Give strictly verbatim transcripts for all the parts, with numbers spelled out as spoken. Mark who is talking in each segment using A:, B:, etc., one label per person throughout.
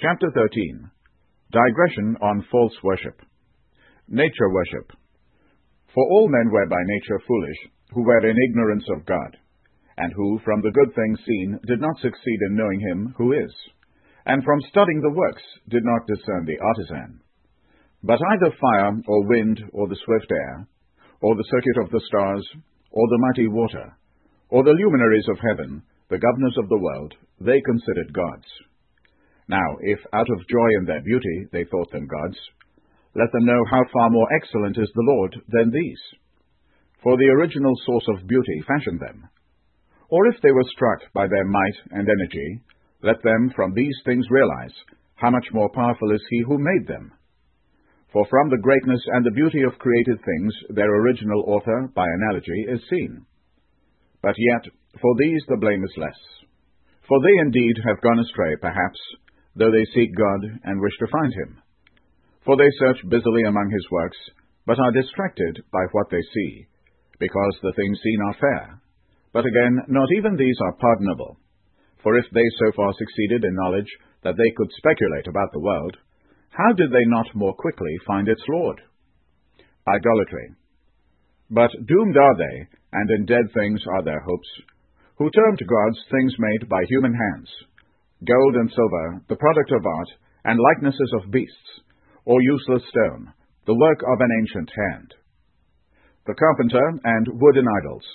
A: Chapter thirteen. Digression on False Worship. Nature Worship. For all men were by nature foolish, who were in ignorance of God, and who from the good things seen did not succeed in knowing him who is, and from studying the works did not discern the artisan. But either fire, or wind, or the swift air, or the circuit of the stars, or the mighty water, or the luminaries of heaven, the governors of the world, they considered gods. Now, if out of joy in their beauty they thought them gods, let them know how far more excellent is the Lord than these. For the original source of beauty fashioned them. Or if they were struck by their might and energy, let them from these things realize how much more powerful is he who made them. For from the greatness and the beauty of created things their original author, by analogy, is seen. But yet, for these the blame is less. For they indeed have gone astray, perhaps, though they seek God and wish to find him. For they search busily among his works, but are distracted by what they see, because the things seen are fair. But again, not even these are pardonable. For if they so far succeeded in knowledge that they could speculate about the world, how did they not more quickly find its Lord? Idolatry. But doomed are they, and in dead things are their hopes, who turn to gods things made by human hands, gold and silver, the product of art, and likenesses of beasts, or useless stone, the work of an ancient hand. The carpenter and wooden idols.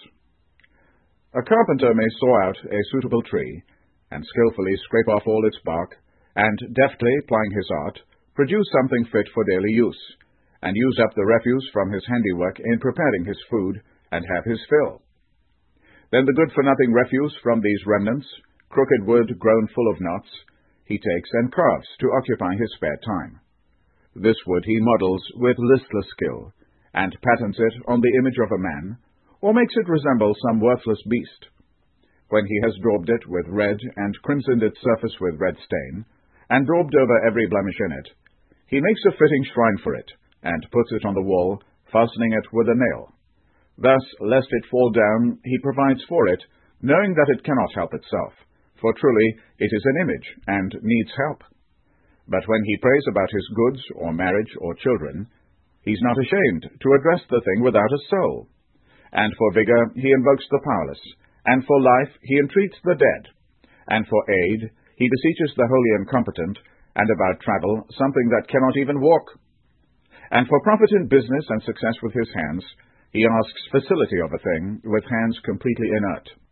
A: A carpenter may saw out a suitable tree, and skillfully scrape off all its bark, and, deftly plying his art, produce something fit for daily use, and use up the refuse from his handiwork in preparing his food, and have his fill. Then the good-for-nothing refuse from these remnants, crooked wood grown full of knots, he takes and carves to occupy his spare time. This wood he models with listless skill, and patterns it on the image of a man, or makes it resemble some worthless beast. When he has daubed it with red, and crimsoned its surface with red stain, and daubed over every blemish in it, he makes a fitting shrine for it, and puts it on the wall, fastening it with a nail. Thus, lest it fall down, he provides for it, knowing that it cannot help itself, for truly it is an image, and needs help. But when he prays about his goods, or marriage, or children, he's not ashamed to address the thing without a soul. And for vigor he invokes the powerless, and for life he entreats the dead, and for aid he beseeches the wholly incompetent, and about travel something that cannot even walk. And for profit in business and success with his hands, he asks facility of a thing with hands completely inert.